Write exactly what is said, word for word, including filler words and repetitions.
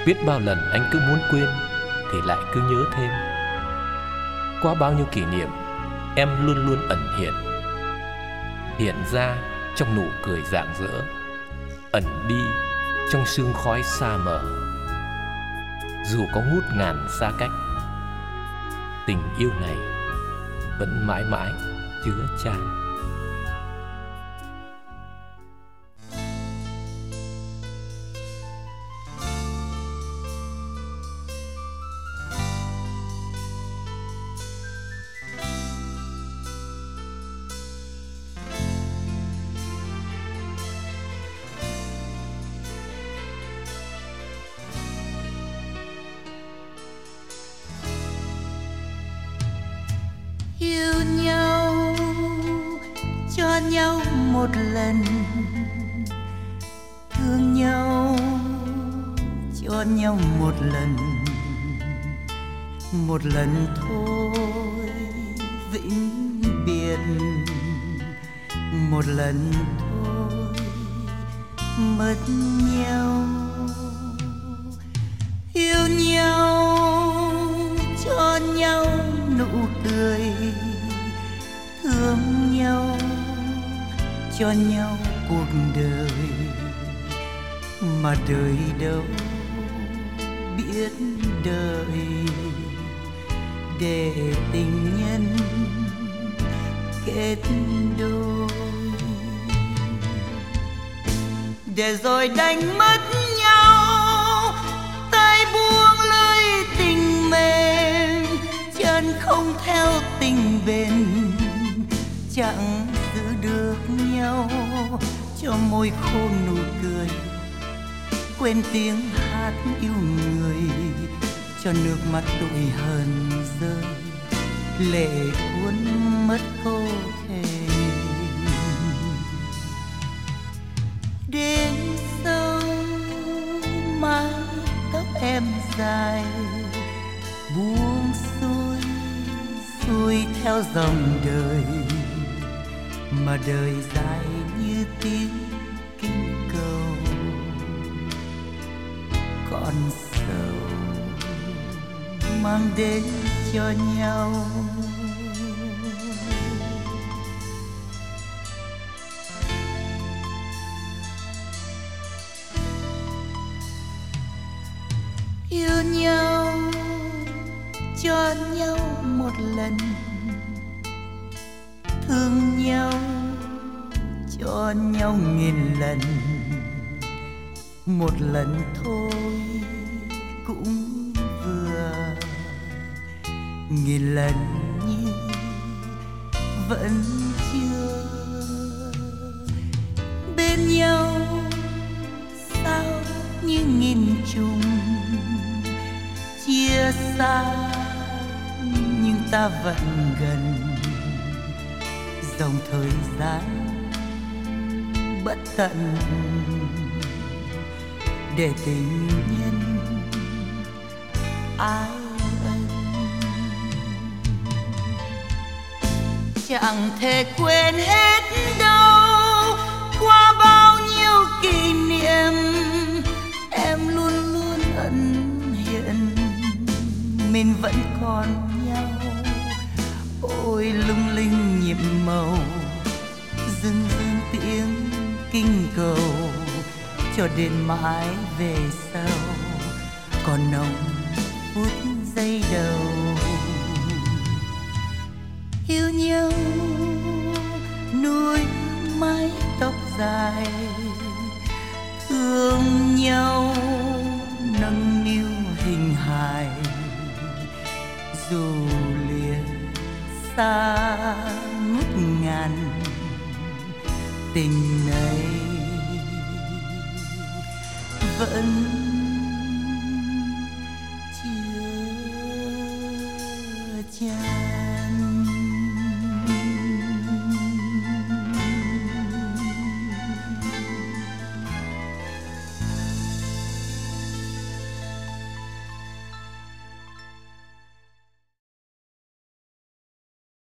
Biết bao lần anh cứ muốn quên thì lại cứ nhớ thêm. Qua bao nhiêu kỷ niệm, em luôn luôn ẩn hiện, hiện ra trong nụ cười rạng rỡ, ẩn đi trong sương khói xa mờ. Dù có ngút ngàn xa cách, tình yêu này vẫn mãi mãi chứa chan. Yêu nhau, cho nhau một lần, thương nhau, cho nhau một lần, một lần thôi vĩnh biệt, một lần thôi mất nhau. Yêu nhau, cho nhau nụ cười, thương nhau, cho nhau cuộc đời, mà đời đâu biết đợi, để tình nhân kết đôi, để rồi đánh mất nhau, tay buông lơi tình mềm, chân không theo tình bền, chẳng giữ được nhau, cho môi khô nụ cười, quên tiếng hát yêu người, cho nước mắt tủi hờn rơi, lệ cuốn mất câu thề. Đến sâu mái tóc em dài, buông xuôi xuôi theo dòng đời, mà đời dài như tiếng kinh cầu, còn sầu mang đến cho nhau. Yêu nhau, cho nhau một lần, thương nhau, cho nhau nghìn lần, một lần thôi cũng vừa, nghìn lần như vẫn chưa. Bên nhau sao như nghìn trùng, chia xa nhưng ta vẫn gần, dòng thời gian bất tận, để tình nhân ai ân. Chẳng thể quên hết đâu, qua bao nhiêu kỷ niệm, em luôn luôn ẩn hiện, mình vẫn còn nhau. Ôi lung linh nhịp màu, dưng dưng tiếng kinh cầu, cho đến mãi về sau, còn nồng phút giây đầu. Yêu nhau nuôi mái tóc dài, thương nhau nâng niu hình hài, dù lìa xa ngút ngàn, tình này vẫn